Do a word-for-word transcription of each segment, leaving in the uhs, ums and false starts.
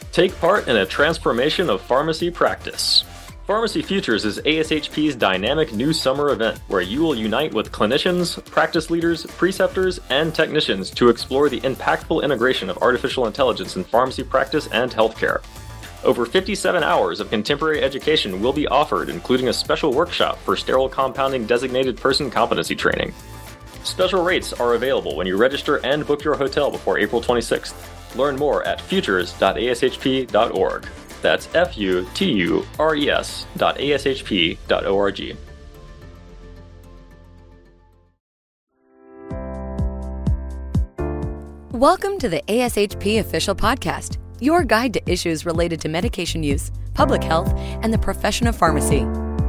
Take part in a transformation of pharmacy practice. Pharmacy Futures is A S H P's dynamic new summer event where you will unite with clinicians, practice leaders, preceptors, and technicians to explore the impactful integration of artificial intelligence in pharmacy practice and healthcare. Over fifty-seven hours of contemporary education will be offered, including a special workshop for sterile compounding designated person competency training. Special rates are available when you register and book your hotel before April twenty-sixth. Learn more at futures dot a s h p dot org. That's F U T U R E S dot A S H P dot O R G. Welcome to the A S H P Official Podcast, your guide to issues related to medication use, public health, and the profession of pharmacy.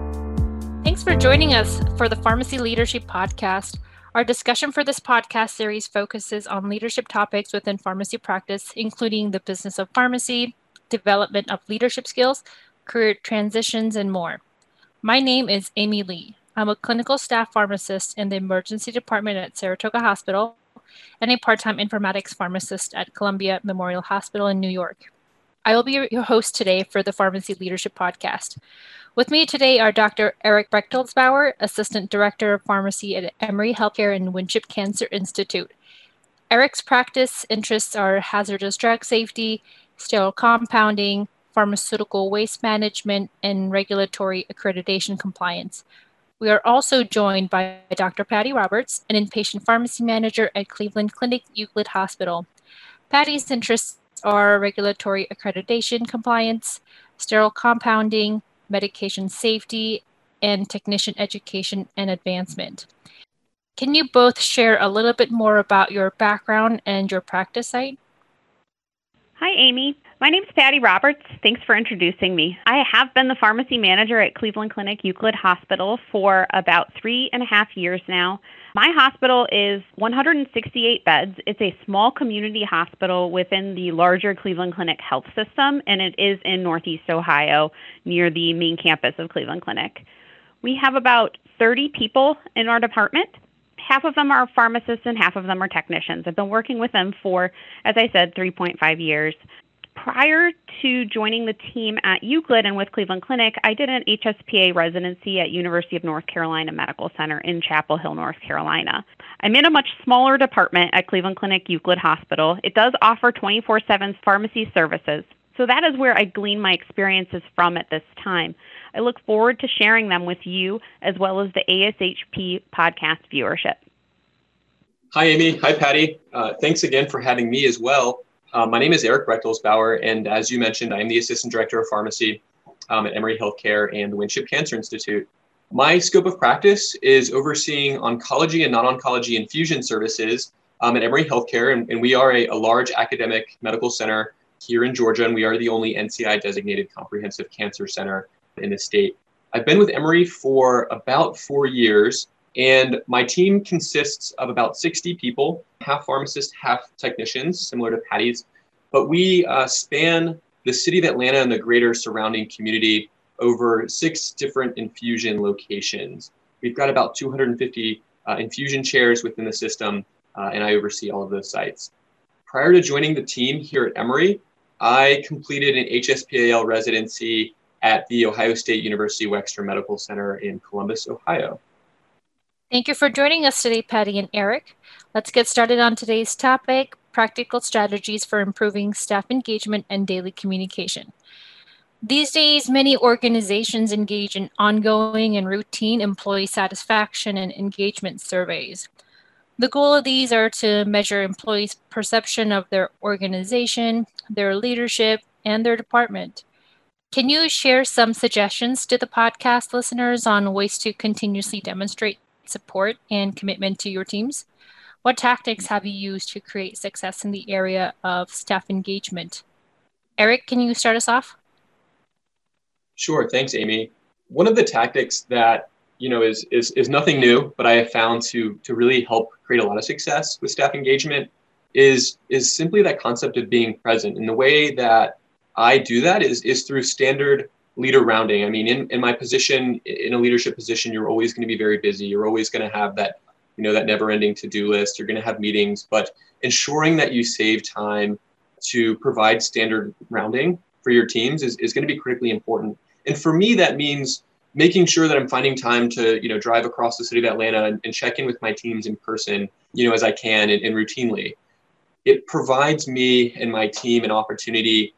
Thanks for joining us for the Pharmacy Leadership Podcast. Our discussion for this podcast series focuses on leadership topics within pharmacy practice, including the business of pharmacy, development of leadership skills, career transitions, and more. My name is Amy Lee. I'm a clinical staff pharmacist in the emergency department at Saratoga Hospital and a part-time informatics pharmacist at Columbia Memorial Hospital in New York. I will be your host today for the Pharmacy Leadership Podcast. With me today are Doctor Eric Bechtolsbauer, Assistant Director of Pharmacy at Emory Healthcare and Winship Cancer Institute. Eric's practice interests are hazardous drug safety, sterile compounding, pharmaceutical waste management, and regulatory accreditation compliance. We are also joined by Doctor Patty Roberts, an inpatient pharmacy manager at Cleveland Clinic Euclid Hospital. Patty's interests are regulatory accreditation compliance, sterile compounding, medication safety, and technician education and advancement. Can you both share a little bit more about your background and your practice site? Hi, Amy. My name is Patty Roberts. Thanks for introducing me. I have been the pharmacy manager at Cleveland Clinic Euclid Hospital for about three and a half years now. My hospital is one hundred sixty-eight beds. It's a small community hospital within the larger Cleveland Clinic health system, and it is in Northeast Ohio near the main campus of Cleveland Clinic. We have about thirty people in our department. Half of them are pharmacists and half of them are technicians. I've been working with them for, as I said, three point five years. Prior to joining the team at Euclid and with Cleveland Clinic, I did an H S P A residency at University of North Carolina Medical Center in Chapel Hill, North Carolina. I'm in a much smaller department at Cleveland Clinic Euclid Hospital. It does offer twenty-four seven pharmacy services, so that is where I glean my experiences from at this time. I look forward to sharing them with you as well as the A S H P podcast viewership. Hi, Amy. Hi, Patty. Uh, thanks again for having me as well. Uh, my name is Eric Bechtolsbauer, and as you mentioned, I am the Assistant Director of Pharmacy um, at Emory Healthcare and the Winship Cancer Institute. My scope of practice is overseeing oncology and non-oncology infusion services um, at Emory Healthcare, and, and we are a, a large academic medical center here in Georgia, and we are the only N C I-designated comprehensive cancer center in the state. I've been with Emory for about four years, and my team consists of about sixty people, half pharmacists, half technicians, similar to Patty's. But we uh, span the city of Atlanta and the greater surrounding community over six different infusion locations. We've got about two hundred fifty uh, infusion chairs within the system, uh, and I oversee all of those sites. Prior to joining the team here at Emory, I completed an H S P A L residency at the Ohio State University Wexner Medical Center in Columbus, Ohio. Thank you for joining us today, Patty and Eric. Let's get started on today's topic, practical strategies for improving staff engagement and daily communication. These days, many organizations engage in ongoing and routine employee satisfaction and engagement surveys. The goal of these are to measure employees' perception of their organization, their leadership, and their department. Can you share some suggestions to the podcast listeners on ways to continuously demonstrate support and commitment to your teams? What tactics have you used to create success in the area of staff engagement? Eric, can you start us off? Sure. Thanks, Amy. One of the tactics that, you know, is, is, is nothing new, but I have found to, to really help create a lot of success with staff engagement is, is simply that concept of being present. And the way that I do that is, is through standard leader rounding. I mean, in, in my position, in a leadership position, you're always going to be very busy. You're always going to have that, you know, that never ending to-do list. You're going to have meetings, but ensuring that you save time to provide standard rounding for your teams is, is going to be critically important. And for me, that means making sure that I'm finding time to, you know, drive across the city of Atlanta and, and check in with my teams in person, you know, as I can and, and routinely. It provides me and my team an opportunity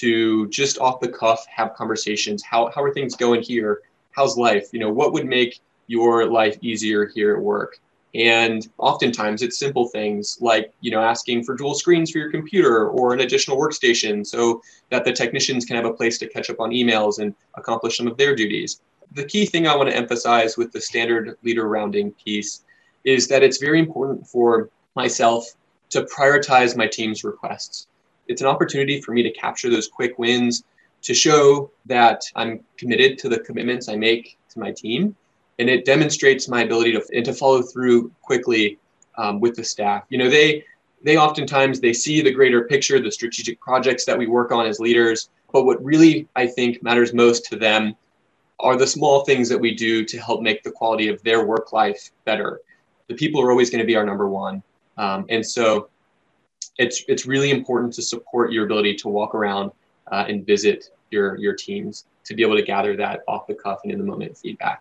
to just off the cuff have conversations. How, how are things going here? How's life? You know, what would make your life easier here at work? And oftentimes it's simple things like, you know, asking for dual screens for your computer or an additional workstation so that the technicians can have a place to catch up on emails and accomplish some of their duties. The key thing I want to emphasize with the standard leader rounding piece is that it's very important for myself to prioritize my team's requests. It's an opportunity for me to capture those quick wins, to show that I'm committed to the commitments I make to my team. And it demonstrates my ability to, and to follow through quickly um, with the staff. You know, they they oftentimes, they see the greater picture, the strategic projects that we work on as leaders. But what really, I think, matters most to them are the small things that we do to help make the quality of their work life better. The people are always going to be our number one. Um, and so it's it's really important to support your ability to walk around uh, and visit your, your teams to be able to gather that off the cuff and in the moment feedback.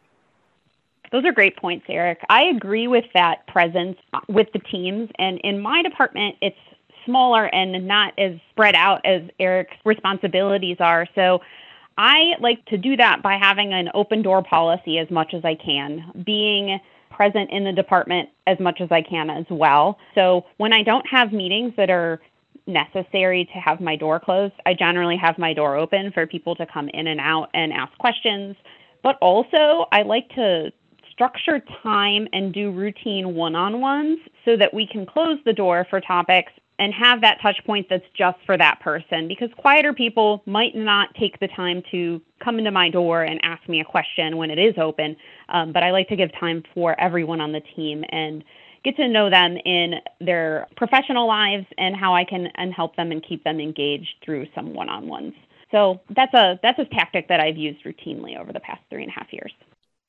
Those are great points, Eric. I agree with that presence with the teams. And in my department, it's smaller and not as spread out as Eric's responsibilities are. So I like to do that by having an open door policy as much as I can, being present in the department as much as I can as well. So when I don't have meetings that are necessary to have my door closed, I generally have my door open for people to come in and out and ask questions. But also, I like to structure time and do routine one-on-ones so that we can close the door for topics and have that touch point that's just for that person, because quieter people might not take the time to come into my door and ask me a question when it is open. Um, but I like to give time for everyone on the team and get to know them in their professional lives and how I can and help them and keep them engaged through some one-on-ones. So that's a that's a tactic that I've used routinely over the past three and a half years.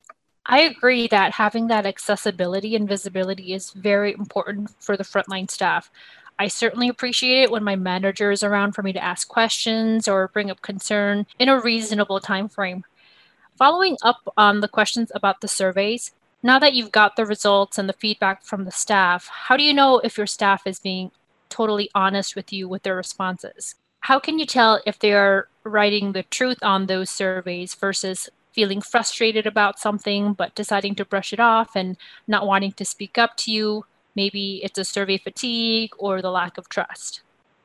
I agree that having that accessibility and visibility is very important for the frontline staff. I certainly appreciate it when my manager is around for me to ask questions or bring up concern in a reasonable time frame. Following up on the questions about the surveys, now that you've got the results and the feedback from the staff, how do you know if your staff is being totally honest with you with their responses? How can you tell if they are writing the truth on those surveys versus feeling frustrated about something, but deciding to brush it off and not wanting to speak up to you? Maybe it's a survey fatigue or the lack of trust.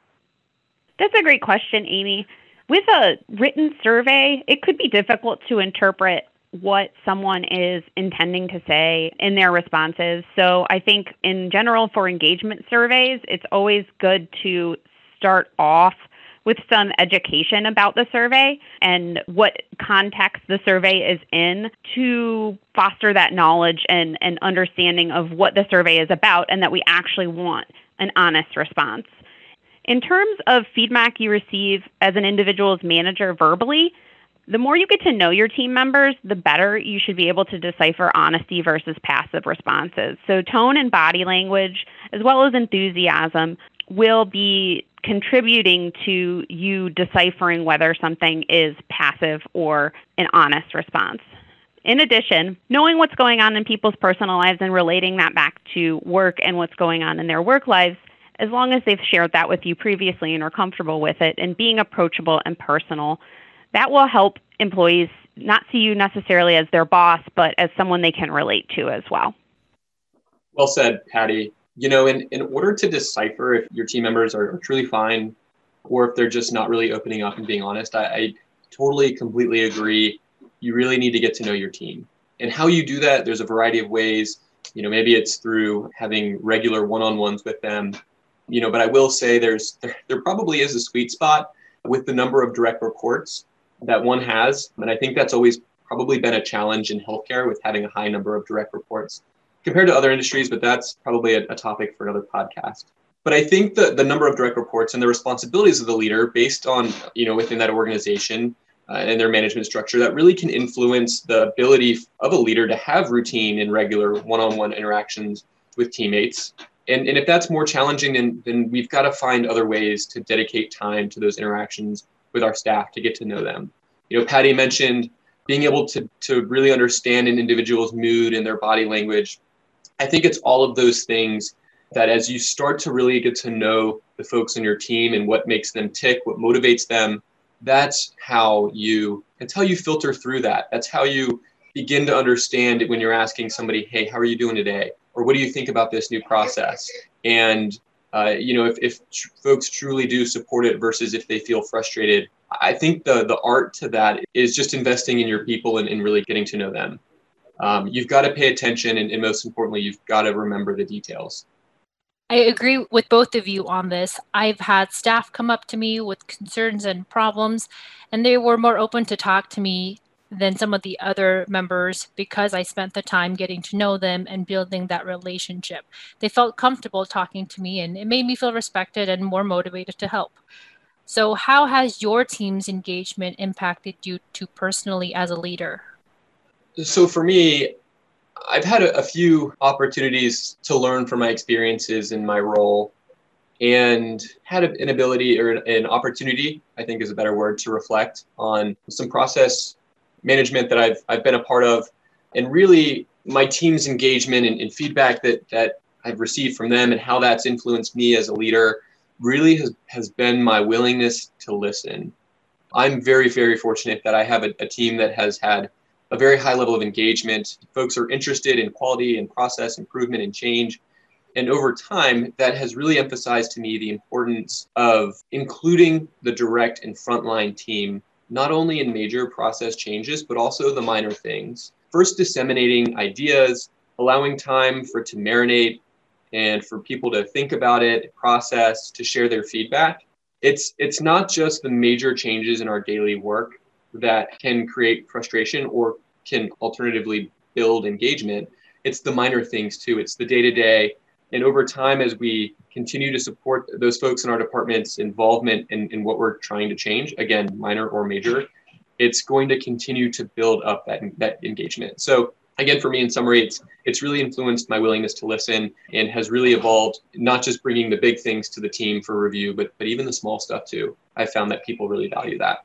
That's a great question, Amy. With a written survey, it could be difficult to interpret what someone is intending to say in their responses. So I think in general for engagement surveys, it's always good to start off with some education about the survey and what context the survey is in to foster that knowledge and, and understanding of what the survey is about and that we actually want an honest response. In terms of feedback you receive as an individual's manager verbally, the more you get to know your team members, the better you should be able to decipher honesty versus passive responses. So tone and body language, as well as enthusiasm, will be contributing to you deciphering whether something is passive or an honest response. In addition, knowing what's going on in people's personal lives and relating that back to work and what's going on in their work lives, as long as they've shared that with you previously and are comfortable with it, and being approachable and personal, that will help employees not see you necessarily as their boss, but as someone they can relate to as well. Well said, Patty. You know, in, in order to decipher if your team members are, are truly fine or if they're just not really opening up and being honest, I, I totally, completely agree. You really need to get to know your team. And how you do that, there's a variety of ways. You know, maybe it's through having regular one-on-ones with them. You know, but I will say there's there, there probably is a sweet spot with the number of direct reports that one has. And I think that's always probably been a challenge in healthcare with having a high number of direct reports compared to other industries, but that's probably a, a topic for another podcast. But I think the, the number of direct reports and the responsibilities of the leader based on, you know, within that organization uh, and their management structure, that really can influence the ability of a leader to have routine and regular one-on-one interactions with teammates. And, and if that's more challenging, then, then we've got to find other ways to dedicate time to those interactions with our staff to get to know them. You know, Patty mentioned being able to, to really understand an individual's mood and their body language. I think it's all of those things that as you start to really get to know the folks on your team and what makes them tick, what motivates them, that's how you, that's how you filter through that. That's how you begin to understand it when you're asking somebody, hey, how are you doing today? Or what do you think about this new process? And, uh, you know, if, if tr- folks truly do support it versus if they feel frustrated, I think the the art to that is just investing in your people and, and really getting to know them. Um, you've got to pay attention, and, and most importantly, you've got to remember the details. I agree with both of you on this. I've had staff come up to me with concerns and problems, and they were more open to talk to me than some of the other members because I spent the time getting to know them and building that relationship. They felt comfortable talking to me, and it made me feel respected and more motivated to help. So how has your team's engagement impacted you two personally as a leader? So for me, I've had a, a few opportunities to learn from my experiences in my role, and had an ability or an opportunity, I think is a better word, to reflect on some process management that I've I've been a part of, and really my team's engagement and, and feedback that that I've received from them and how that's influenced me as a leader really has, has been my willingness to listen. I'm very, very fortunate that I have a, a team that has had a very high level of engagement. Folks are interested in quality and process improvement and change. And over time, that has really emphasized to me the importance of including the direct and frontline team, not only in major process changes, but also the minor things. First, disseminating ideas, allowing time for it to marinate and for people to think about it, process, to share their feedback. It's, it's not just the major changes in our daily work that can create frustration or can alternatively build engagement. It's the minor things too. It's the day-to-day. And over time, as we continue to support those folks in our department's involvement in, in what we're trying to change, again, minor or major, it's going to continue to build up that, that engagement. So again, for me, in summary, it's, it's really influenced my willingness to listen and has really evolved, not just bringing the big things to the team for review, but, but even the small stuff too. I found that people really value that.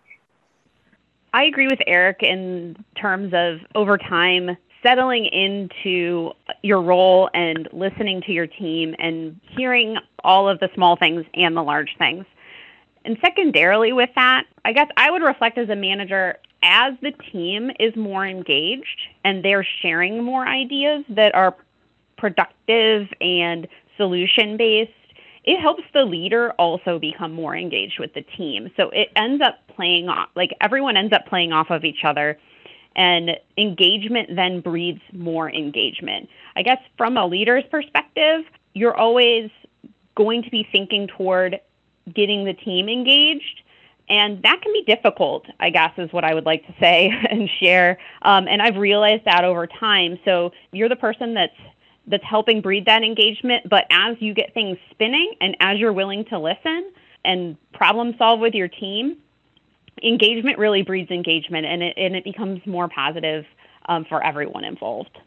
I agree with Eric in terms of over time, settling into your role and listening to your team and hearing all of the small things and the large things. And secondarily with that, I guess I would reflect as a manager, as the team is more engaged and they're sharing more ideas that are productive and solution-based, it helps the leader also become more engaged with the team. So it ends up playing off, like everyone ends up playing off of each other, and engagement then breeds more engagement. I guess from a leader's perspective, you're always going to be thinking toward getting the team engaged, and that can be difficult, I guess, is what I would like to say and share. Um, and I've realized that over time. So you're the person that's that's helping breed that engagement, but as you get things spinning and as you're willing to listen and problem solve with your team, engagement really breeds engagement, and it, and it becomes more positive um, for everyone involved.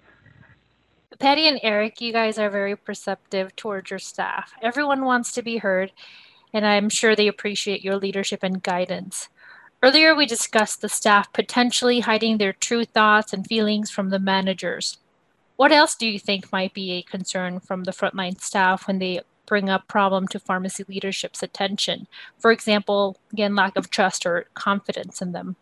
Patty and Eric, you guys are very perceptive towards your staff. Everyone wants to be heard, and I'm sure they appreciate your leadership and guidance. Earlier, we discussed the staff potentially hiding their true thoughts and feelings from the managers. What else do you think might be a concern from the frontline staff when they bring up problem to pharmacy leadership's attention? For example, again, lack of trust or confidence in them.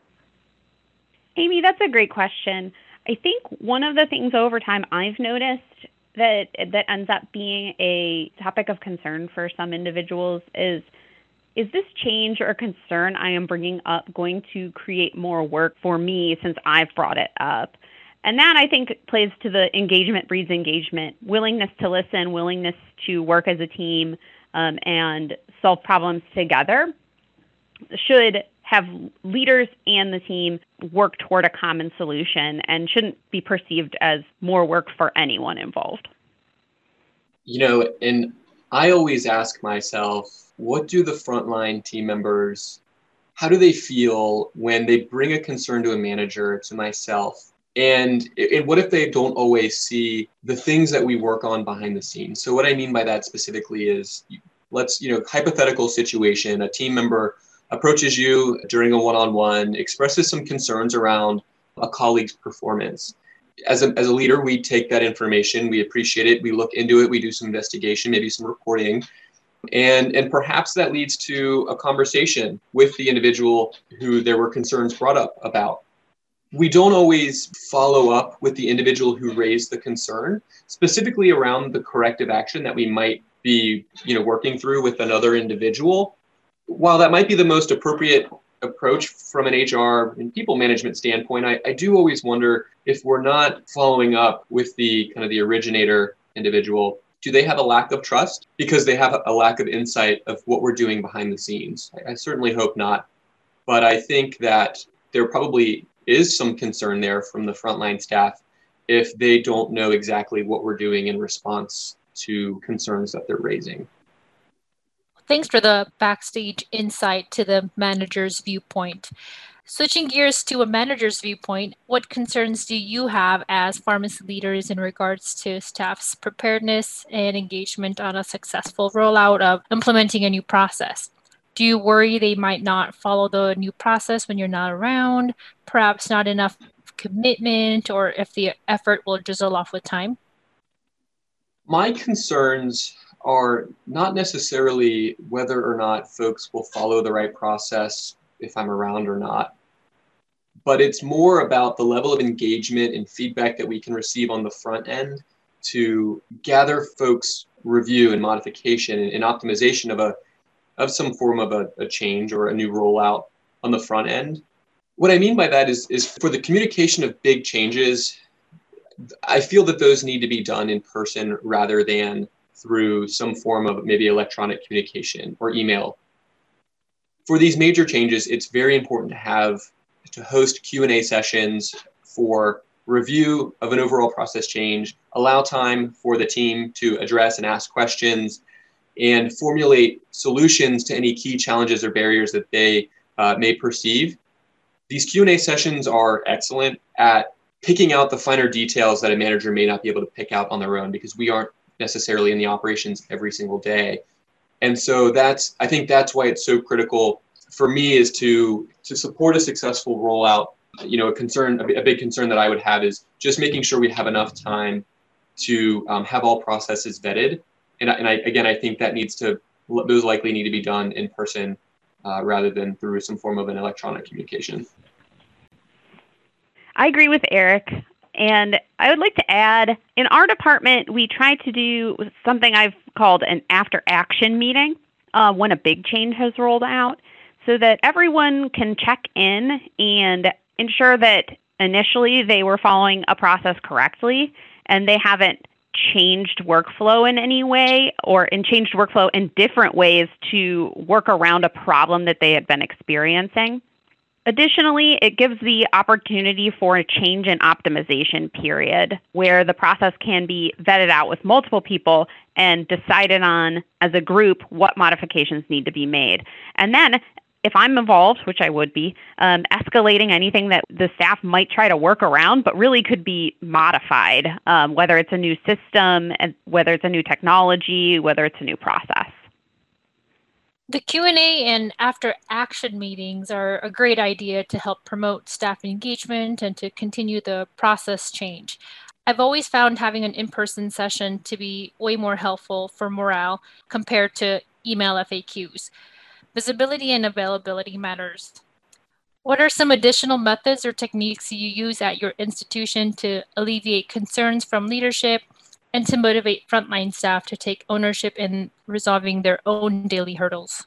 Amy, that's a great question. I think one of the things over time I've noticed that that ends up being a topic of concern for some individuals is, is this change or concern I am bringing up going to create more work for me since I've brought it up? And that, I think, plays to the engagement breeds engagement, willingness to listen, willingness to work as a team um, and solve problems together should have leaders and the team work toward a common solution and shouldn't be perceived as more work for anyone involved. You know, and I always ask myself, what do the frontline team members, how do they feel when they bring a concern to a manager, to myself, And, and what if they don't always see the things that we work on behind the scenes? So what I mean by that specifically is, let's, you know, hypothetical situation, a team member approaches you during a one-on-one, expresses some concerns around a colleague's performance. As a, as a leader, we take that information, we appreciate it, we look into it, we do some investigation, maybe some reporting, and, and perhaps that leads to a conversation with the individual who there were concerns brought up about. We don't always follow up with the individual who raised the concern, specifically around the corrective action that we might be, you know, working through with another individual. While that might be the most appropriate approach from an H R and people management standpoint, I, I do always wonder if we're not following up with the kind of the originator individual. Do they have a lack of trust because they have a lack of insight of what we're doing behind the scenes? I, I certainly hope not. But I think that there probably is some concern there from the frontline staff if they don't know exactly what we're doing in response to concerns that they're raising. Thanks for the backstage insight to the manager's viewpoint. Switching gears to a manager's viewpoint, what concerns do you have as pharmacy leaders in regards to staff's preparedness and engagement on a successful rollout of implementing a new process? Do you worry they might not follow the new process when you're not around, perhaps not enough commitment, or if the effort will drizzle off with time? My concerns are not necessarily whether or not folks will follow the right process if I'm around or not, but it's more about the level of engagement and feedback that we can receive on the front end to gather folks' review and modification and, and optimization of a of some form of a, a change or a new rollout on the front end. What I mean by that is, is for the communication of big changes, I feel that those need to be done in person rather than through some form of maybe electronic communication or email. For these major changes, it's very important to have to host Q and A sessions for review of an overall process change, allow time for the team to address and ask questions, and formulate solutions to any key challenges or barriers that they uh, may perceive. These Q and A sessions are excellent at picking out the finer details that a manager may not be able to pick out on their own because we aren't necessarily in the operations every single day. And so that's, I think that's why it's so critical for me is to, to support a successful rollout. You know, a concern, a big concern that I would have is just making sure we have enough time to um, have all processes vetted. And, and I, again, I think that needs to, those likely need to be done in person uh, rather than through some form of an electronic communication. I agree with Eric. And I would like to add, in our department, we try to do something I've called an after-action meeting uh, when a big change has rolled out so that everyone can check in and ensure that initially they were following a process correctly and they haven't changed workflow in any way or in changed workflow in different ways to work around a problem that they had been experiencing. Additionally, it gives the opportunity for a change in optimization period where the process can be vetted out with multiple people and decided on as a group what modifications need to be made. And then if I'm involved, which I would be, um, escalating anything that the staff might try to work around, but really could be modified, um, whether it's a new system, and whether it's a new technology, whether it's a new process. The Q and A and after action meetings are a great idea to help promote staff engagement and to continue the process change. I've always found having an in-person session to be way more helpful for morale compared to email F A Qs. Visibility and availability matters. What are some additional methods or techniques you use at your institution to alleviate concerns from leadership and to motivate frontline staff to take ownership in resolving their own daily hurdles?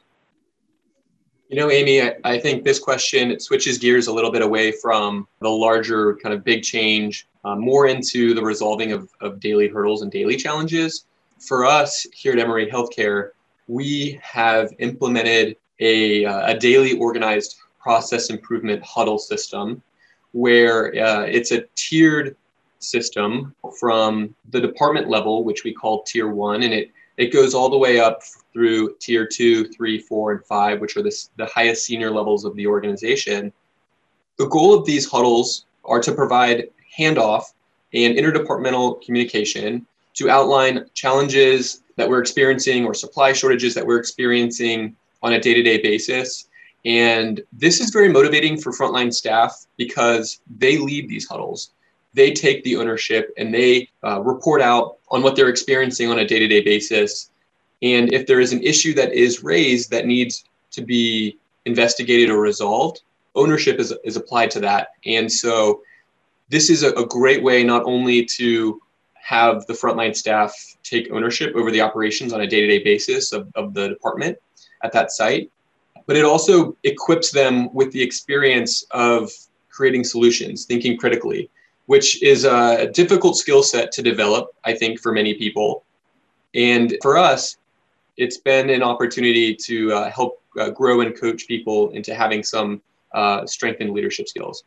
You know, Amy, I, I think this question it switches gears a little bit away from the larger kind of big change, uh, more into the resolving of, of daily hurdles and daily challenges. For us here at Emory Healthcare, we have implemented a, uh, a daily organized process improvement huddle system where uh, it's a tiered system from the department level, which we call tier one, and it, it goes all the way up through tier two, three, four, and five, which are the, the highest senior levels of the organization. The goal of these huddles are to provide handoff and interdepartmental communication to outline challenges that we're experiencing or supply shortages that we're experiencing on a day-to-day basis. And this is very motivating for frontline staff because they lead these huddles. They take the ownership and they uh, report out on what they're experiencing on a day-to-day basis. And if there is an issue that is raised that needs to be investigated or resolved, ownership is, is applied to that. And so this is a, a great way not only to have the frontline staff take ownership over the operations on a day-to-day basis of, of the department at that site, but it also equips them with the experience of creating solutions, thinking critically, which is a difficult skill set to develop, I think, for many people. And for us, it's been an opportunity to uh, help uh, grow and coach people into having some uh, strengthened leadership skills.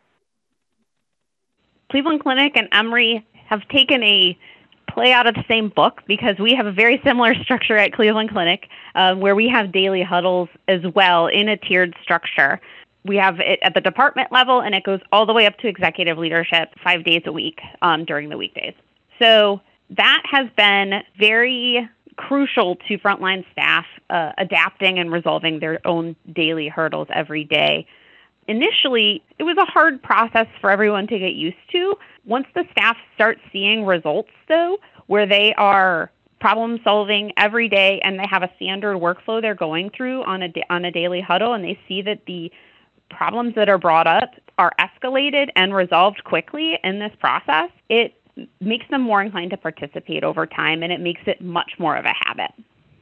Cleveland Clinic and Emory have taken a play out of the same book because we have a very similar structure at Cleveland Clinic uh, where we have daily huddles as well in a tiered structure. We have it at the department level, and it goes all the way up to executive leadership five days a week um, during the weekdays. So that has been very crucial to frontline staff uh, adapting and resolving their own daily hurdles every day. Initially, it was a hard process for everyone to get used to. Once the staff start seeing results, though, where they are problem solving every day and they have a standard workflow they're going through on a, on a daily huddle, and they see that the problems that are brought up are escalated and resolved quickly in this process, it makes them more inclined to participate over time, and it makes it much more of a habit.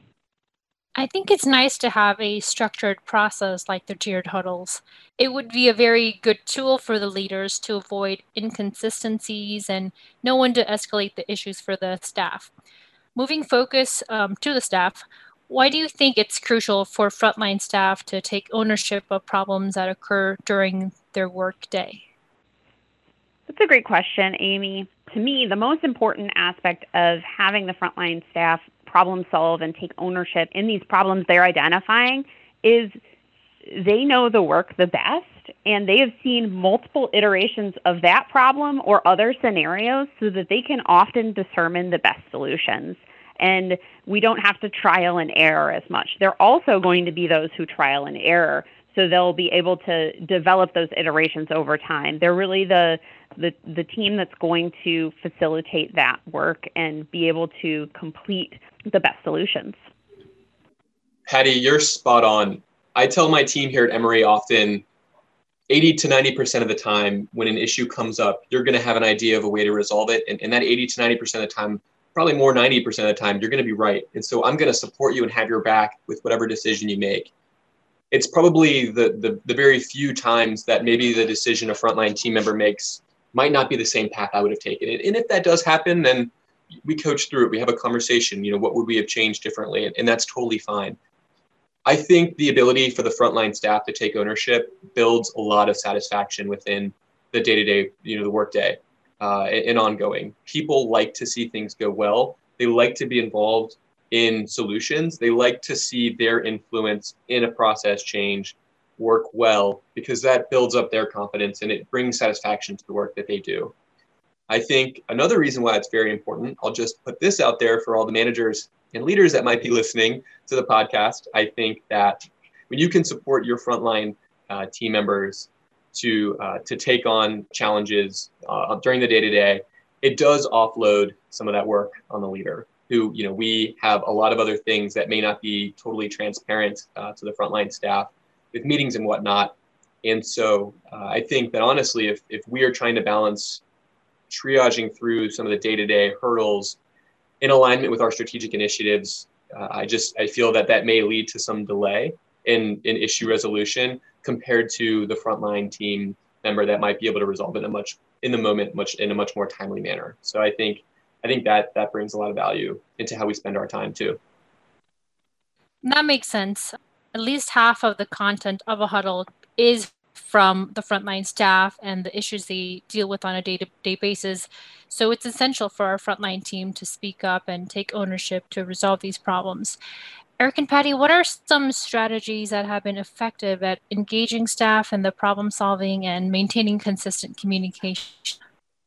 I think it's nice to have a structured process like the tiered huddles. It would be a very good tool for the leaders to avoid inconsistencies and know when to escalate the issues for the staff. Moving focus um, to the staff, why do you think it's crucial for frontline staff to take ownership of problems that occur during their work day? That's a great question, Amy. To me, the most important aspect of having the frontline staff problem solve and take ownership in these problems they're identifying is they know the work the best, and they have seen multiple iterations of that problem or other scenarios so that they can often determine the best solutions. And we don't have to trial and error as much. They're also going to be those who trial and error, so they'll be able to develop those iterations over time. They're really the the, the team that's going to facilitate that work and be able to complete the best solutions. Patty, you're spot on. I tell my team here at Emory often, eighty to ninety percent of the time when an issue comes up, you're going to have an idea of a way to resolve it. And, and that eighty to ninety percent of the time, probably more ninety percent of the time, you're going to be right. And so I'm going to support you and have your back with whatever decision you make. It's probably the, the, the very few times that maybe the decision a frontline team member makes might not be the same path I would have taken. And if that does happen, then we coach through it. We have a conversation, you know, what would we have changed differently? And, and that's totally fine. I think the ability for the frontline staff to take ownership builds a lot of satisfaction within the day-to-day, you know, the workday uh, and ongoing. People like to see things go well. They like to be involved in solutions. They like to see their influence in a process change work well, because that builds up their confidence and it brings satisfaction to the work that they do. I think another reason why it's very important, I'll just put this out there for all the managers and leaders that might be listening to the podcast. I think that when you can support your frontline uh, team members to uh, to take on challenges uh, during the day-to-day, it does offload some of that work on the leader, who, you know, we have a lot of other things that may not be totally transparent uh, to the frontline staff with meetings and whatnot. And so uh, I think that honestly, if if we are trying to balance triaging through some of the day-to-day hurdles in alignment with our strategic initiatives, uh, I just, I feel that that may lead to some delay in, in issue resolution compared to the frontline team member that might be able to resolve it in a much, in the moment, much in a much more timely manner. So I think, I think that that brings a lot of value into how we spend our time too. That makes sense. At least half of the content of a huddle is from the frontline staff and the issues they deal with on a day-to-day basis. So it's essential for our frontline team to speak up and take ownership to resolve these problems. Eric and Patty, what are some strategies that have been effective at engaging staff in the problem solving and maintaining consistent communication?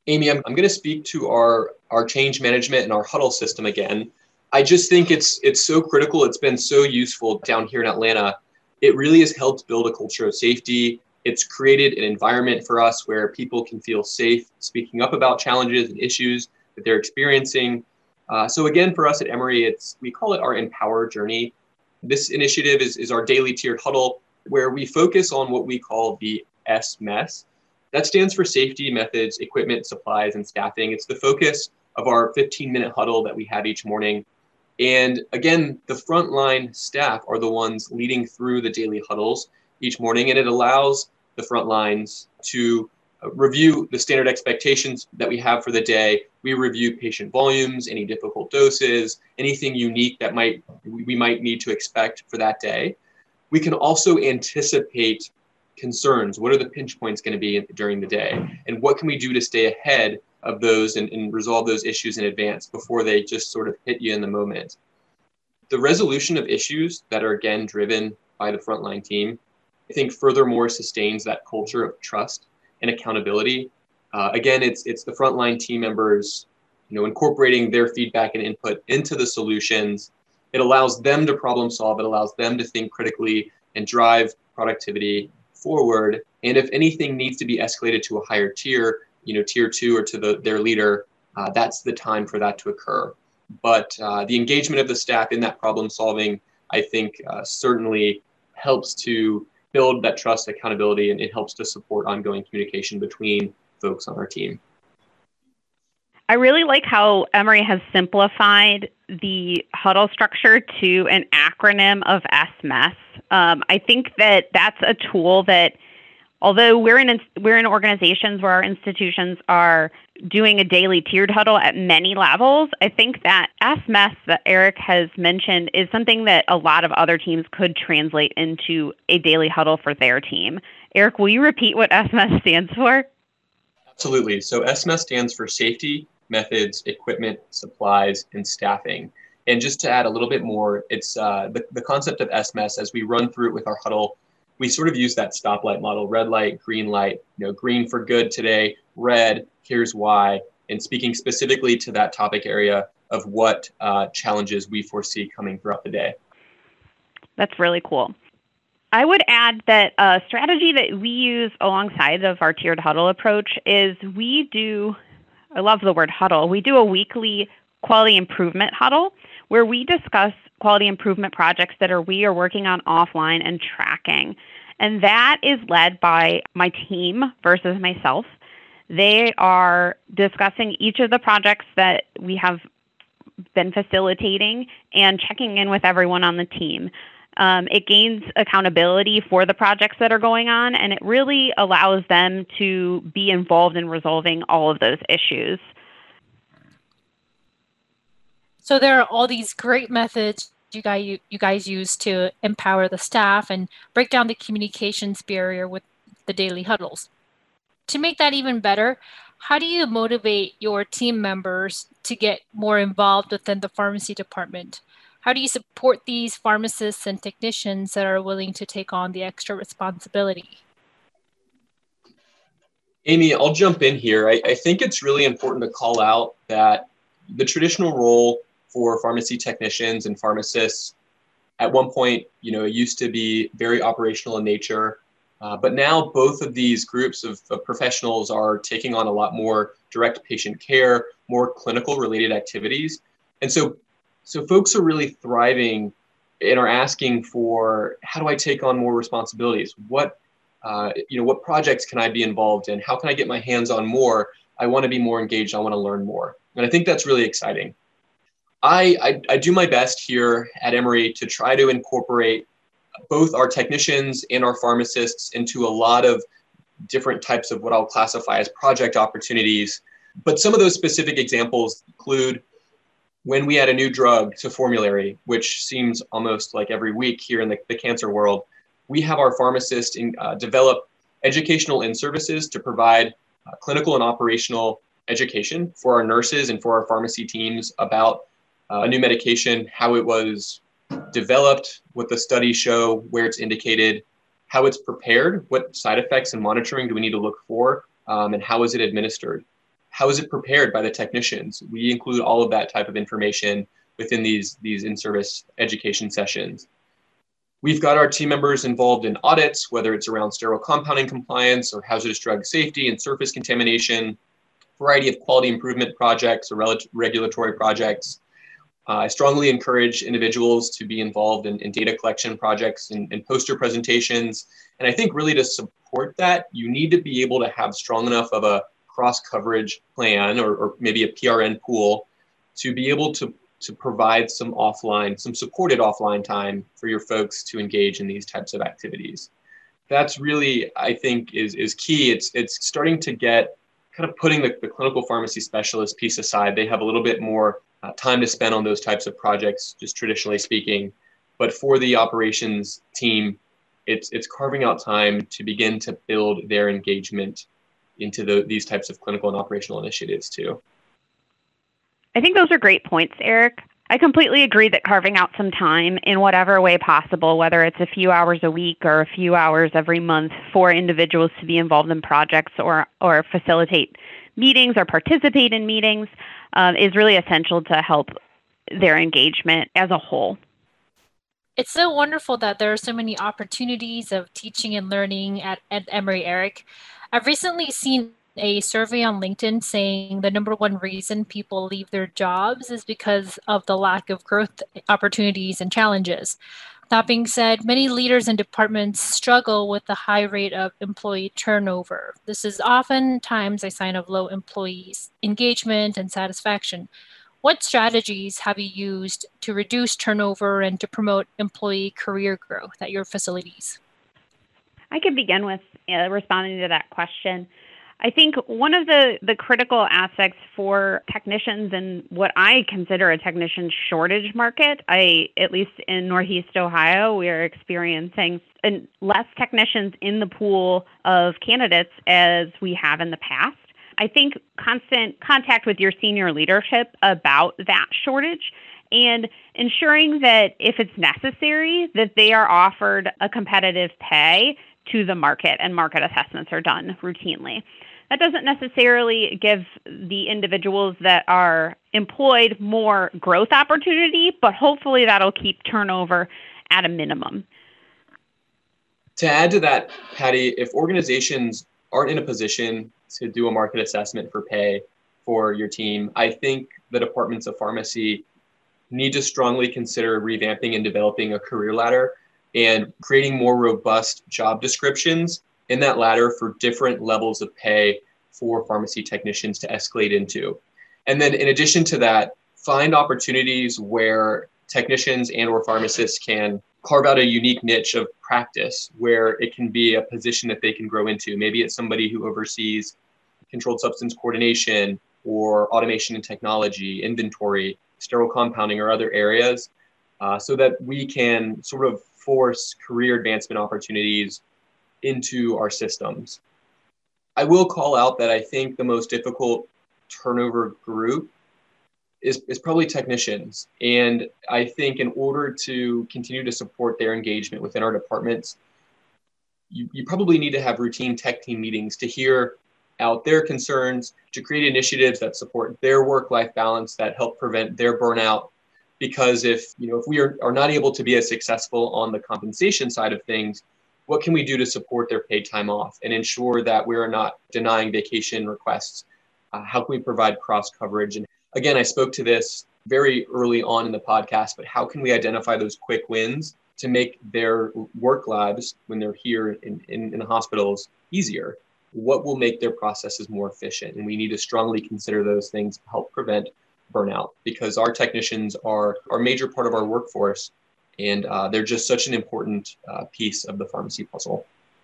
Amy, I'm, I'm going to speak to our, our change management and our huddle system again. I just think it's it's so critical. It's been so useful down here in Atlanta. It really has helped build a culture of safety. It's created an environment for us where people can feel safe speaking up about challenges and issues that they're experiencing. Uh, so again, for us at Emory, it's we call it our Empower Journey. This initiative is, is our daily tiered huddle, where we focus on what we call the S M E S. That stands for Safety, Methods, Equipment, Supplies, and Staffing. It's the focus of our fifteen-minute huddle that we have each morning. And again, the frontline staff are the ones leading through the daily huddles each morning, and it allows the front lines to review the standard expectations that we have for the day. We review patient volumes, any difficult doses, anything unique that might we might need to expect for that day. We can also anticipate concerns. What are the pinch points going to be during the day? And what can we do to stay ahead of those and, and resolve those issues in advance before they just sort of hit you in the moment? The resolution of issues that are, again, driven by the frontline team, I think furthermore sustains that culture of trust and accountability. Uh, again, it's it's the frontline team members, you know, incorporating their feedback and input into the solutions. It allows them to problem solve. It allows them to think critically and drive productivity forward. And if anything needs to be escalated to a higher tier, you know, tier two or to the, their leader, uh, that's the time for that to occur. But uh, the engagement of the staff in that problem solving, I think, uh, certainly helps to build that trust, accountability, and it helps to support ongoing communication between folks on our team. I really like how Emory has simplified the huddle structure to an acronym of S M E S. Um, I think that that's a tool that, although we're in we're in organizations where our institutions are doing a daily tiered huddle at many levels, I think that S M E S that Eric has mentioned is something that a lot of other teams could translate into a daily huddle for their team. Eric, will you repeat what S M E S stands for? Absolutely. So S M E S stands for Safety, Methods, Equipment, Supplies, and Staffing. And just to add a little bit more, it's uh, the, the concept of S M E S, as we run through it with our huddle, we sort of use that stoplight model: red light, green light, you know, green for good today, red, here's why, and speaking specifically to that topic area of what uh, challenges we foresee coming throughout the day. That's really cool. I would add that a strategy that we use alongside of our tiered huddle approach is we do, I love the word huddle, we do a weekly quality improvement huddle where we discuss quality improvement projects that are we are working on offline and tracking. And that is led by my team versus myself. They are discussing each of the projects that we have been facilitating and checking in with everyone on the team. Um, it gains accountability for the projects that are going on, and it really allows them to be involved in resolving all of those issues. So there are all these great methods you guys, you, you guys use to empower the staff and break down the communications barrier with the daily huddles. To make that even better, how do you motivate your team members to get more involved within the pharmacy department? How do you support these pharmacists and technicians that are willing to take on the extra responsibility? Amy, I'll jump in here. I, I think it's really important to call out that the traditional role for pharmacy technicians and pharmacists at one point, you know, it used to be very operational in nature. Uh, but now both of these groups of, of professionals are taking on a lot more direct patient care, more clinical related activities. And so, so folks are really thriving and are asking for, how do I take on more responsibilities? What, uh, you know, what projects can I be involved in? How can I get my hands on more? I want to be more engaged. I want to learn more. And I think that's really exciting. I, I, I do my best here at Emory to try to incorporate both our technicians and our pharmacists into a lot of different types of what I'll classify as project opportunities. But some of those specific examples include when we add a new drug to formulary, which seems almost like every week here in the, the cancer world, we have our pharmacists in, uh, develop educational in-services to provide uh, clinical and operational education for our nurses and for our pharmacy teams about uh, a new medication, how it was developed, what the studies show, where it's indicated, how it's prepared, what side effects and monitoring do we need to look for, um, and how is it administered. how is it prepared by the technicians? We include all of that type of information within these, these in-service education sessions. We've got our team members involved in audits, whether it's around sterile compounding compliance or hazardous drug safety and surface contamination, variety of quality improvement projects or rel- regulatory projects. Uh, I strongly encourage individuals to be involved in, in data collection projects and, and poster presentations. And I think really to support that, you need to be able to have strong enough of a cross-coverage plan or, or maybe a P R N pool to be able to to provide some offline, some supported offline time for your folks to engage in these types of activities. That's really, I think, is, is key. It's, it's starting to get kind of putting the, the clinical pharmacy specialist piece aside. They have a little bit more uh, time to spend on those types of projects, just traditionally speaking. But for the operations team, it's, it's carving out time to begin to build their engagement into the, these types of clinical and operational initiatives too. I think those are great points, Eric. I completely agree that carving out some time in whatever way possible, whether it's a few hours a week or a few hours every month for individuals to be involved in projects or, or facilitate meetings or participate in meetings, uh, is really essential to help their engagement as a whole. It's so wonderful that there are so many opportunities of teaching and learning at, at Emory, Eric. I've recently seen a survey on LinkedIn saying the number one reason people leave their jobs is because of the lack of growth opportunities and challenges. That being said, many leaders and departments struggle with the high rate of employee turnover. This is oftentimes a sign of low employee engagement and satisfaction. What strategies have you used to reduce turnover and to promote employee career growth at your facilities? I could begin with uh, responding to that question. I think one of the, the critical aspects for technicians and what I consider a technician shortage market, I at least in Northeast Ohio, we are experiencing less technicians in the pool of candidates as we have in the past. I think constant contact with your senior leadership about that shortage and ensuring that if it's necessary, that they are offered a competitive pay to the market and market assessments are done routinely. That doesn't necessarily give the individuals that are employed more growth opportunity, but hopefully that'll keep turnover at a minimum. To add to that, Patty, if organizations aren't in a position to do a market assessment for pay for your team, I think the departments of pharmacy need to strongly consider revamping and developing a career ladder and creating more robust job descriptions in that ladder for different levels of pay for pharmacy technicians to escalate into. And then in addition to that, find opportunities where technicians and or pharmacists can carve out a unique niche of practice where it can be a position that they can grow into. Maybe it's somebody who oversees controlled substance coordination or automation and technology, inventory, sterile compounding, or other areas, uh, so that we can sort of force career advancement opportunities into our systems. I will call out that I think the most difficult turnover group is, is probably technicians. And I think in order to continue to support their engagement within our departments, you, you probably need to have routine tech team meetings to hear out their concerns, to create initiatives that support their work-life balance, that help prevent their burnout. Because if, you know, if we are, are not able to be as successful on the compensation side of things, what can we do to support their paid time off and ensure that we are not denying vacation requests? Uh, how can we provide cross coverage? And again, I spoke to this very early on in the podcast, but how can we identify those quick wins to make their work lives when they're here in, in, in the hospitals easier? What will make their processes more efficient? And we need to strongly consider those things to help prevent burnout, because our technicians are, are a major part of our workforce, and uh, they're just such an important uh, piece of the pharmacy puzzle.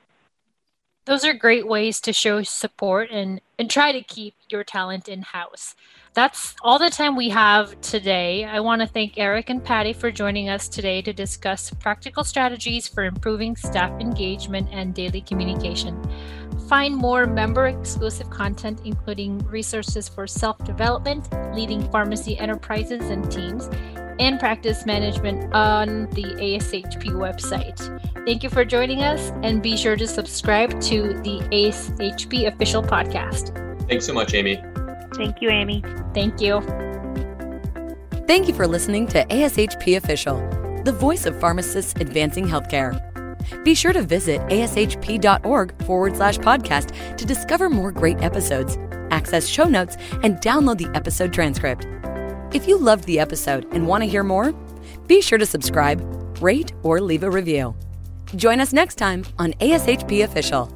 Those are great ways to show support and, and try to keep your talent in-house. That's all the time we have today. I want to thank Eric and Patty for joining us today to discuss practical strategies for improving staff engagement and daily communication. Find more member-exclusive content, including resources for self-development, leading pharmacy enterprises and teams, and practice management on the A S H P website. Thank you for joining us, and be sure to subscribe to the A S H P official podcast. Thanks so much, Amy. Thank you, Amy. Thank you. Thank you for listening to A S H P Official, the voice of pharmacists advancing healthcare. Be sure to visit ashp.org forward slash podcast to discover more great episodes, access show notes, and download the episode transcript. If you loved the episode and want to hear more, be sure to subscribe, rate, or leave a review. Join us next time on A S H P Official.